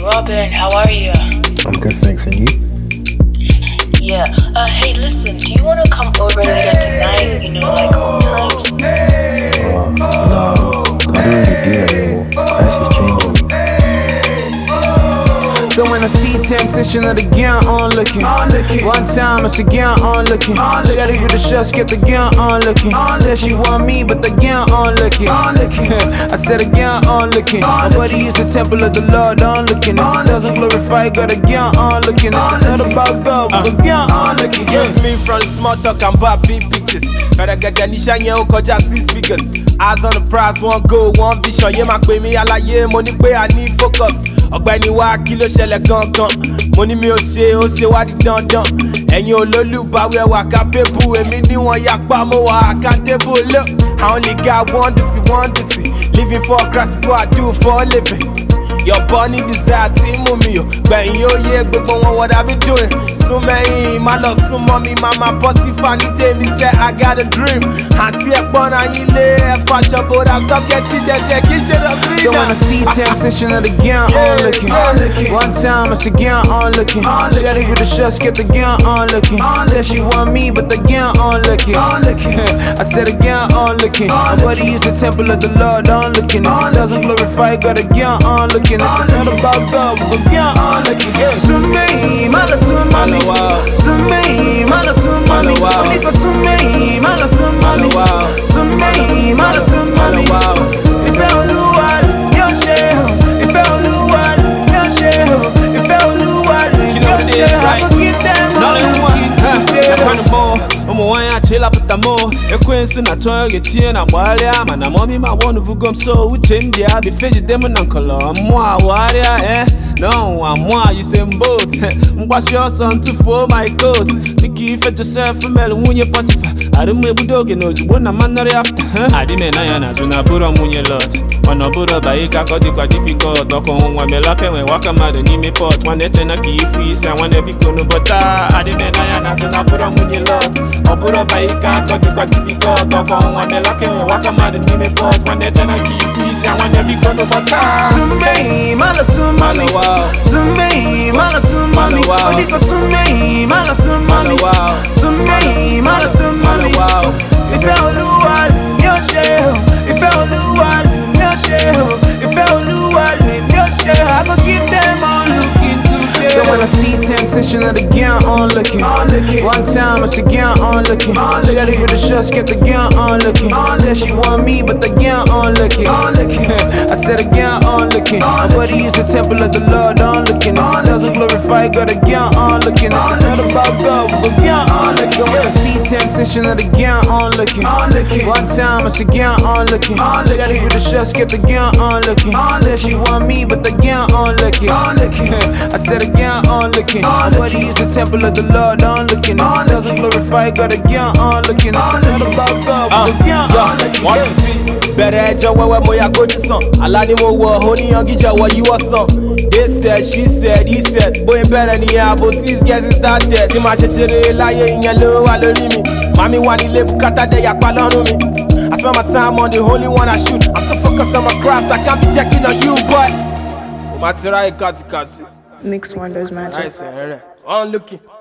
Robin, how are you? I'm good, thanks, and you? Yeah. Hey, listen, do you want to come over later tonight? You know, like old times? No, I don't really do that anymore. Price is changing. So when I see temptation of the gun on looking, one time it's a gun on looking. Shawty with the shots, get the gun on looking. Said she want me, but the gun on looking. I said the gun on looking. My body is the temple of the Lord on looking. If it doesn't glorify, got a gun on looking. It's not about God, but the gun on looking. Excuse me from the small talk and bad big pictures. Better get Ganisha, yeah, koja 6 figures. Eyes on the prize, one goal, one vision. Yeah, my queen, me, I like, yeah, money, pay, I need focus. Ọ̀gbẹ́ni wa kí ló ṣẹlẹ̀ gangan mo ní mi ò ṣe ó ṣe wá di dandan ẹ̀yin olólùbáwí ẹ wà capable èmi níwọ̀n yapa mo wà accountable look I only got one duty living for Christ is what I do for a living. Your burning desire tí mú mi ò gbẹ̀yìn ó yé gbogbo wọn what I be doing. Súnmẹ́yìn má lọ súnmọ́ mi mama Potiphar ní tèmi sẹ́ I got a dream. Àǹtí ẹ̀ pọ́nra yín lé ẹ̀ fashion but I stop getting dirty ẹ̀ kí ṣe lọ sí náà. So when I see temptation of the gun on looking, one time it's a gun on looking. Shawty with the shots, get the gun on looking. Said she want me, but the gun on looking. I said the gun on looking. My body is the temple of the Lord on looking. If it doesn't glorify, got a gun on looking. It's not about God, but the gun on looking. Sumi, mala sumami. Sumi, mala sumami. Oniko sumi, mala sumami. Sumi, mala sumami. Ìfẹ́ Olúwa yóò ṣe o. Ìfẹ́ Olúwa yóò ṣe o. Ìfẹ́ Olúwa yóò ṣe o. I go give them all Omo wanya chela putamo ekwensu na toyo tie na bwalia mana mommy ma wonu vugom so uchendia be feji dem na nkolo mwa waria no amwa you say both mgbashi oso for my coat tiki ife Joseph mel nwunye Potiphar arume budoge no zugbo na manori after adime na ya na zuna buro munye lot ono buro baika kodi kwa difficult oko nwa meloke we waka madu n'ime pot nwanne tena ka ifu isi nwanne biko no bota adime na ya na zuna buro munye lot oburo baika kodi kwa difficult oko nwa meloke we waka madu n'ime pot nwanne tena ka ifu isi nwanne biko no bota Sumi, mala sumami. Sumi, mala sumami. Oniko sumi, mala sumami. Sumi, mala sumami. Ìfẹ́ Olúwa yóò ṣe o. Ìfẹ́ Olúwa yóò ṣe o. Ìfẹ́ Olúwa yóò ṣe o. I go give them all looking today. So when I see temptation of the gun on looking, one time it's a gun on looking. Shawty with the shots, get the gun on looking. Said she want me, but the gun on looking. I said the gun on looking. My body is the temple of the Lord on looking. If it doesn't glorify, got a gun on looking. It's not about God, but the gun on looking. So when I see temptation of the gun on looking, one time it's a gun on looking. Shawty with the shots, get the gun on looking. Said she want me, but the gun on looking. I said the gun on looking. My body is the temple of the Lord on looking. If it doesn't glorify, got a gun on looking. It's not about God, but the gun on looking. Bẹ̀rẹ̀ ẹjọ́ wẹ́wẹ́ mo ya kójú sàn. Àlá ni mo wọ̀ oníyan gíjà wọ yíwọ́ sàn. They said, she said, he said. Bóyá bẹ̀rẹ̀ nìyẹn àbò tí is getting started. Tí màá ṣe ṣeré láyé ìyẹn ló wà lórí mi. Màmí wà nílé bùkátà dẹ̀ yàpá lọ́rùn mi. I spend my time on the only one I shoot. I'm so focused on my craft, I can't be checking on you, but. Mo máa ti ráyè kátikàti. Mixed Wonders Magic. Nice, on looking.